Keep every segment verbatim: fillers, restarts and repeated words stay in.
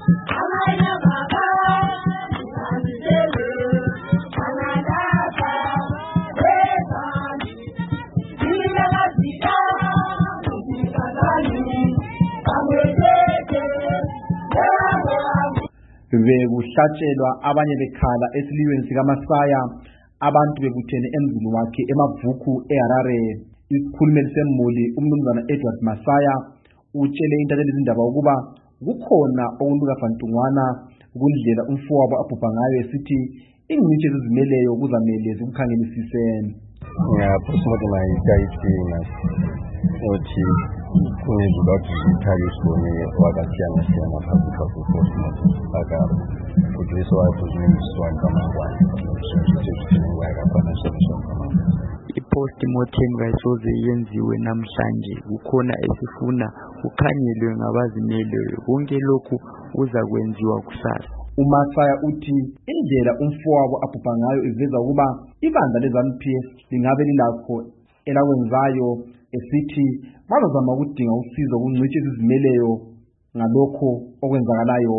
Bekuhlatshelwa abanye bekhala esiliyweni sikaMasaya, abantu bebuthene emzini wakhe eMavuku eHarare. Isikhulumeli semuli umnumzana Edward Masaya utshele intatheli izindaba ukuba kukhona okulukafantungwana kundlela umfowabo abhubha ngayo, esithi ingcitshi ezizimeleyo kuzamele zikukhangelisise. Yeah, postmortem ayikayithina othi kunezulu athalisone wakasiyana siyana phakathi kwapostmortem aka kudliso ayiziziswana kamangwane i-postmortem kayisoze yenziwe namhlanje. Kukhona esifuna kukhanyelwe ngabazimeleyo. Konke lokhu kuza kwenziwa kusasa. uMasaya uthi indlela umfowabo abhubha ngayo iveza ukuba ibandla leZANU P F lingabe lilakho elakwenzayo, esithi bazazama ukudinga usizo kungcitshi ezizimeleyo ngalokho okwenzakalayo.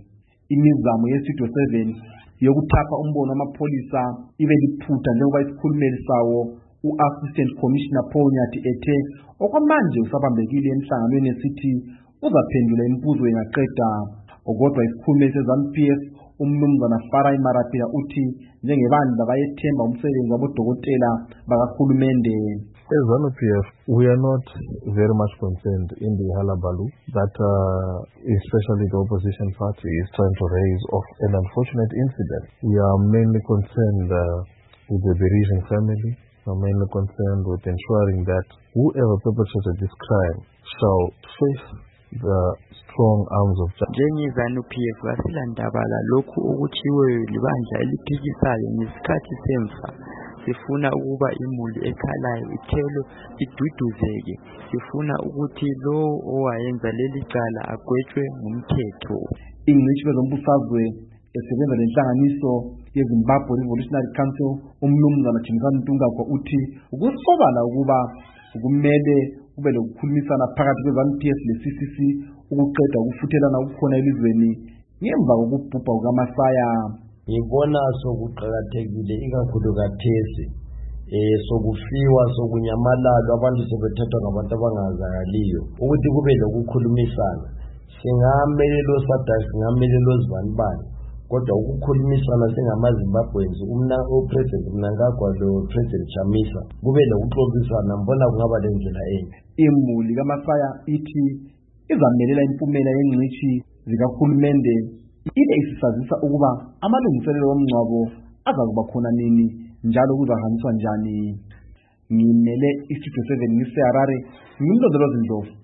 Imizamo ye-Studio seven yokuthapha umbono wamapholisa ibe liphutha njengoba isikhulumeli sawo u-Assistant Commissioner Paul Nyathi ethe okwamanje usabambekile emhlanganweni esithi uzaphendula imibuzo engaqeda. Kodwa isikhulumeli seZANU P F umnumzana Farai Marapia uthi njengebandla bayethemba umsebenzi wabodokotela bakahulumende. As ZANU P F, we are not very much concerned in the halabaloo that uh, especially the opposition party is trying to raise of an unfortunate incident. We are mainly concerned uh, with the bereaving family. We are mainly concerned with ensuring that whoever perpetrated this crime shall face the strong arms of justice. NjengeZANU P F asilandabala lokhu okuthiweyo libandla eliphikisayo ngesikhathi semfa. Sifuna ukuba imuli ekhalayo ithelwe iduduzeke. Sifuna ukuthi lo owayenza leli cala agwetshwe ngumthetho. Ingcitshi kwezombusazwe esebenza lenhlanganiso yeZimbabwe Revolutionary Council umnumzana Jimisani Ntungagwa uthi ukusobala ukuba kumele kube lokukhulumisana phakathi kweZANU P F le-C C C ukuqeda ukufuthelana ukukhona elizweni ngemva kokubhubha kukaMasaya. Ngibona sokuqhakathekile ikakhulu kathesi eh sokufiwa sokunyamalala abantu sebethathwa ngabantu abangazakaliyo ukuthi kube lokukhulumisana. Singamele lo Sadas singamele lo Zibanibani, kodwa ukukhulumisana singamaZimbabweans umna opresident Mnangagwa lo President Chamisa kube lokuxoxisana, mbona kungaba lendlela enye. Imuli kaMasaya ithi izamelela impumela yengcitshi zikahulumende ibe isazisa ukuba amalungiselelo omngcwabo azakuba khona nini njalo kuzahanjiswa njani. Ngimele iStudio seven ngiseHarare, ngimlondolozi Ndlovu.